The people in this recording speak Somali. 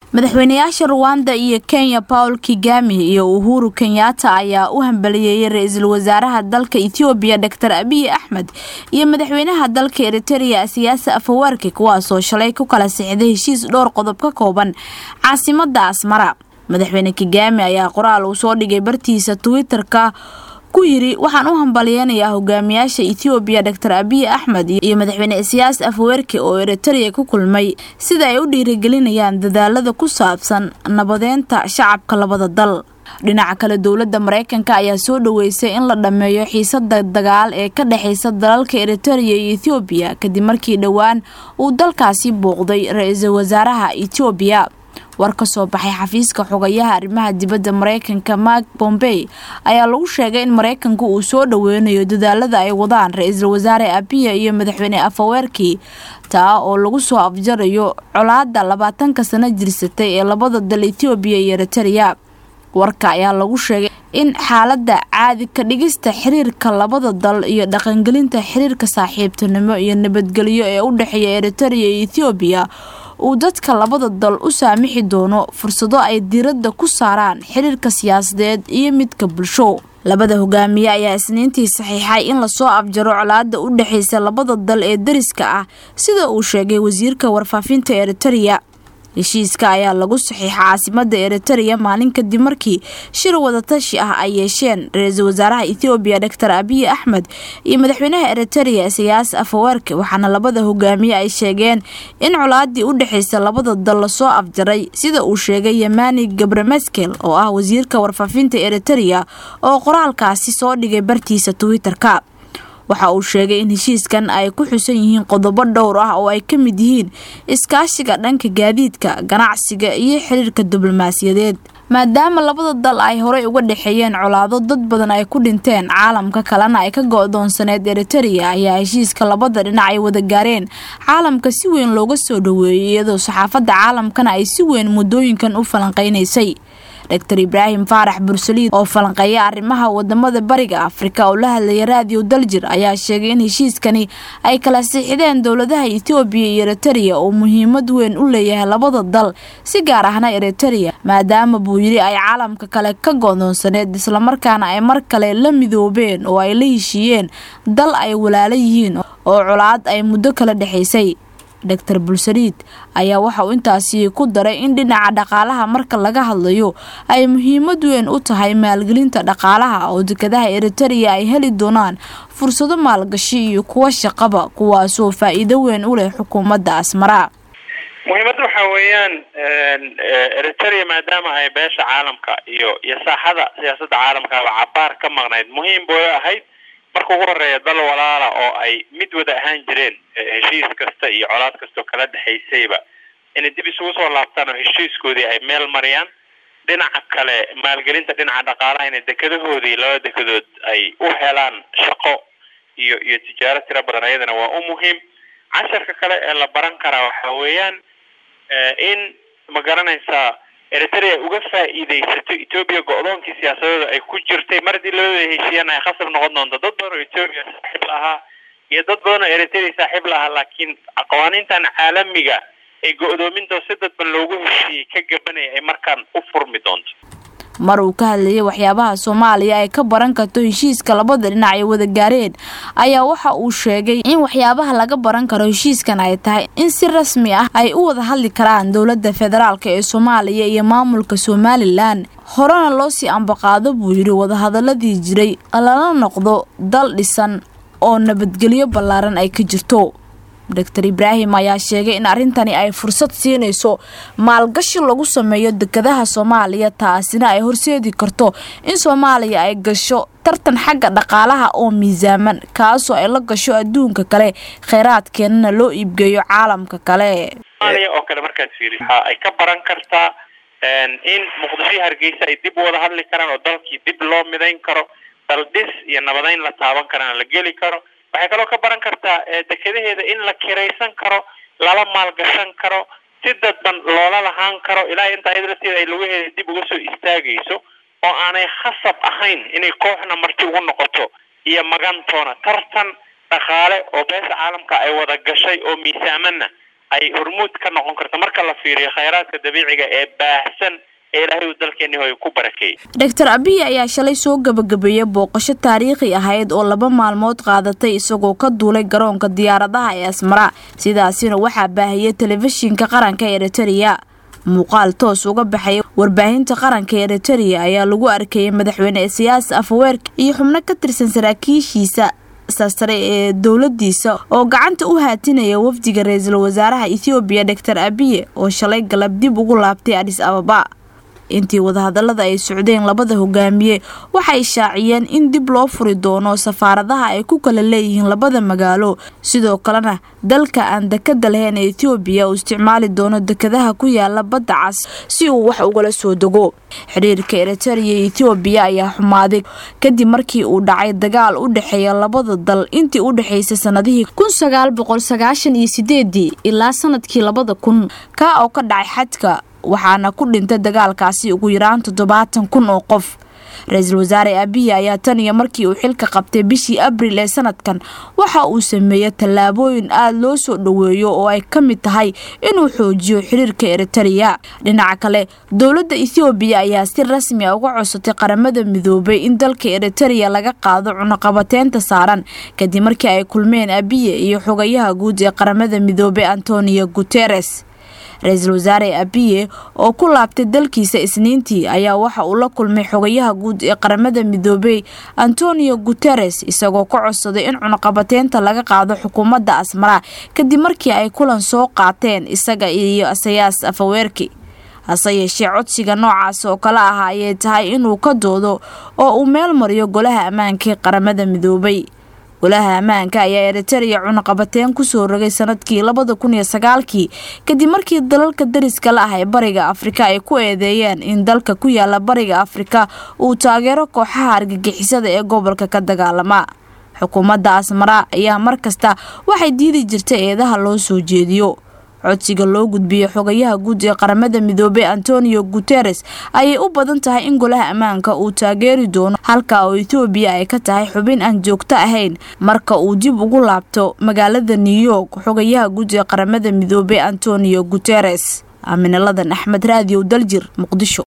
madaxweynayaasha Rwanda iyo Kenya Paul Kagame iyo Uhuru Kenyatta ayaa u hambalyeeyay ra'iisul wasaaraha dalka Ethiopia Dr. Abiy Ahmed iyo madaxweynaha dalka Eritrea Isaias Afwerki kuwaasoo shalay ku kala sixday heshiis dhowr qodob ka kooban caasimadda Asmara. Madaxweyne Kagame ayaa qoraal uu soo dhigay bartiisa Twitter-ka ku yiri waxaan u hambalyeeynayaa hogaamiyaasha Ethiopia Dr. Abiy Ahmed iyo madaxweyne Isaias Afwerki oo Eritrea ku kulmay sida ay u dhiirigelinayaan dadaalada ku saabsan nabadeynta shacabka labada dal. Dhinaca kale dawladda Mareykanka ayaa soo dhaweysay in la dhameeyo xiisadda dagaal ee ka dhaxaysa dalalka Eritrea iyo Ethiopia kadib markii dhawaan uu dalkaasi booqday ra'iisul wasaaraha Ethiopia. warka soo baxay xafiiska xogayaha arrimaha dibadda Mareykanka Mark Pompeo ayaa lagu sheegay in Mareykanku uu soo dhaweynayo dadaalada ay wadaan ra'iisul wasaare Abiy iyo madaxweyne Afwerki taa oo lagu soo afjarayo colaadda 20 sano jirsatay ee labada dal Ethiopia iyo Eritrea. warka ayaa lagu sheegay in xaaladda caadi ka dhigista xiriirka labada dal iyo dhaqangelinta xiriirka saaxiibtinimo iyo nabadgelyo ee u dhaxeeya Eritrea iyo Ethiopia uu dadka labada dal u saamixi doono fursado ay diiradda ku saaraan xiriirka siyaasadeed iyo midka bulsho. labada hogaamiye ayaa isniintii saxiixay in la soo afjaro colaadda u dhaxaysa labada dal ee dariska ah sida uu sheegay wasiirka warfaafinta Eritrea. heshiiska ayaa lagu saxiixay caasimadda Eritrea maalin kadib markii shir wada tashi ah ay yeesheen ra'iisul wasaaraha Ethiopia Dr. Abiy Ahmed iyo madaxweynaha Eritrea Isaias Afwerki waxaana labada hogaamiye ay sheegeen in colaadii u dhaxaysa labada dal la soo afjaray sida uu sheegay Yemani Gebremeskel oo ah wasiirka warfaafinta Eritrea oo qoraalkaasi soo dhigay bartiisa Twitter-ka. waxa uu sheegay in heshiiskan ay ku xusan yihiin qodobo dhowr ah oo ay ka mid yihiin iskaashiga dhanka gaadiidka, ganacsiga iyo xiriirka diblomaasiyadeed. maadaama labada dal ay hore uga dhaxeeyeen colaado dad badan ay ku dhinteen caalamka kalena ay ka go'doonsaneed Eritrea ayaa heshiiska labada dhinac ay wada gaareen caalamka si weyn looga soo dhaweeyay iyadoo saxaafadda caalamkana ay si weyn muddooyinkan u falanqeynaysay. Dr. Ibrahim Farax Bursalid oo falanqeeya arrimaha wadamada bariga Afrika oo la hadlay raadiyo Daljir ayaa sheegay in heshiiskani ay kala siixdeen dawladaha Ethiopia iyo Eritrea oo muhiimad weyn u leeyahay labada dal si gaar ahna Eritrea maadaama buu yiri ay caalamka kale ka go'doonsaneed isla markaana ay mar kale la midoobeen oo ay la heshiiyeen dal ay walaalo yihiin oo colaad ay muddo kala dhaxaysay. Dr. Bursalid ayaa waxa uu intaasi ku daray in dhinaca dhaqaalaha marka laga hadlayo ay muhiimad weyn u tahay maalgelinta dhaqaalaha oo dekedaha Eritrea ay heli doonaan fursado maalgashi iyo kuwa shaqaba kuwaasoo faa'iido weyn u leh xukuumadda Asmara. muhiimaddu waxa weeyaan Eritrea maadaama ay beesha caalamka iyo saaxada siyaasadda caalamka cabaar ka maqnayd muhiim buu ahayd marka ugu horeeya dal walaala oo ay mid wada ahaan jireen heshiis kasta iyo colaad kasta kala dhaxaysayba in dib isugu soo laabtaan heshiiskoodii ay meel mariyaan dhinaca kale maalgelinta dhinaca dhaqaalaha in dekedahoodii laba dekedood ay u helaan shaqo iyo tijaarad tira badan ayadana waa u muhiim. casharka kale ee la baran karaa waxa weeyaan in ma garanaysaa Eritrea uga faa'iideysato Ethiopia go'doonkii siyaasadeed ay ku jirtay markii loo heshiiyay ay khasab noqon doonto dad badan oo Ethiopia saaxiib lahaa iyo dad badan oo Eritrea saaxiib lahaa laakiin aqoontan caalamiga ee go'doominta si dadban loogu heshiiyay ka gabanay ay markaan u furmi doonto. mar uu ka hadlayay waxyaabaha Soomaaliya ay ka baran karto heshiiska labada dhinac ay wada gaareen ayaa waxa uu sheegay in waxyaabaha laga baran karo heshiiskan ay tahay in si rasmi ah ay u wada hadli karaan dawladda federaalka ee Soomaaliya iyo maamulka Somaliland horena loo sii ambaqaado buu yiri wada hadaladii jiray lana noqdo dal dhisan oo nabadgelyo ballaaran ay ka jirto. Dr. Ibrahim ayaa sheegay in arintani ay fursad siinayso maalgashi lagu sameeyo dekedaha Soomaaliya taasina ay horseedi karto in Soomaaliya ay gasho tartan xagga dhaqaalaha oo miisaaman kaasoo ay la gasho adduunka kale kheyraadkeena loo iibgeeyo caalamka kale. Soomaaliya oo kale markaad fiiriso ay ka baran kartaa in Muqdisho Hargeysa ay dib wada hadli karaan oo dalkii dib loo midayn karo dal dhis iyo nabadeyn la taaban karaan la geli karo. waxay kaloo ka baran kartaa dekedaheeda in la kiraysan karo lala maalgashan karo si dadban loola lahaan karo ilaa inta ay lagu heeday dib uga soo istaagayso oo aanay khasab ahayn inay kooxna marti ugu noqoto iyo magantoona tartan dhaqaale oo beesha caalamka ay wada gashay oo miisaamanna ay hormuud ka noqon karto marka la fiiriyo khayraadka dabiiciga ee baahsan ee Ilaahay dalkeena hooy ku barakay. Dr. Abiy ayaa shalay soo gabagabeeyay booqasho taariikhi ahayd oo 2 maalmood qaadatay isagoo ka duulay garoonka diyaaradaha ee Asmara sidaasina waxaa baahiyay telefishinka qaranka ee Eritrea. muuqaal toos uga baxay warbaahinta qaranka ee Eritrea ayaa lagu arkayay madaxweyne Isaias Afwerki iyo xubno ka tirsan saraakiishiisa sare ee dawladdiisa oo gacanta u haatinaya wafdiga ra'iisul wasaaraha Ethiopia Dr. Abiy oo shalay galab dib ugu laabtay Addis Ababa. intii wadahadalada ay socdeen labada hogaamiye waxay shaaciyeen in dib loo furi doono safaaradaha ay ku kala leeyihiin labada magaalo sidoo kalena dalka aan dekada lahayn ee Ethiopia uu isticmaali doono dekadaha ku yaala badda cas si uu wax uga soo dego. xiriirka Eritrea iyo Ethiopia ayaa xumaaday kadib markii uu dhacay dagaal u dhaxeeya labada dal intii u dhaxeysay sanadihii 1998 ilaa sanadkii 2000 ka oo ka dhacay xadka waxaana ku dhintay dagaalkaasi ugu yaraan 70,000 oo qof. ra'iisul wasaare Abiy ayaa tan iyo markii uu xilka qabtay bishii Abriil ee sanadkan waxa uu sameeyay tallaabooyin aad loo soo dhaweeyo oo ay ka mid tahay inuu xoojiyo xiriirka Eritrea. dhinaca kale dawladda Ethiopia ayaa si rasmi ah uga codsatay qaramada midoobay in dalka Eritrea laga qaado cunaqabateynta saaran kadib markii ay kulmeen Abiy iyo xogayaha guud ee qaramada midoobay Antonio Guterres. ra'iisul wasaare Abiy oo ku laabtay dalkiisa Isniintii ayaa waxa uu la kulmay xogayaha guud ee qaramada midoobay Antonio Guterres isagoo ka codsaday in cunaqabateynta laga qaado xukuumadda Asmara kadib markii ay kulan soo qaateen isaga iyo Isaias Afwerki. hase yeeshee codsiga noocaas oo kala ah ayay tahay inuu ka doodo oo uu meel mariyo golaha ammaanka ee qaramada midoobay. golaha ammaanka ayaa Eritrea cunaqabateyn ku soo rogay sanadkii 2009 kadib markii dalalka dariska la ah ee bariga Afrika ay ku eedeeyeen in dalka ku yaala bariga Afrika uu taageero kooxaha argagixisada ee gobolka ka dagaalama. xukuumadda Asmara ayaa markasta waxay diidi jirtay eedaha loo soo jeediyo. codsiga loo gudbiyay xogayaha guud ee qaramada midoobay Antonio Guterres ayay u badan tahay in golaha ammaanka uu taageeri doono halka oo Ethiopia ay ka tahay xubin aan joogto ahayn marka uu dib ugu laabto magaalada New York xogayaha guud ee qaramada midoobay Antonio Guterres. Aaminadan Axmed Radio Daljir Muqdisho.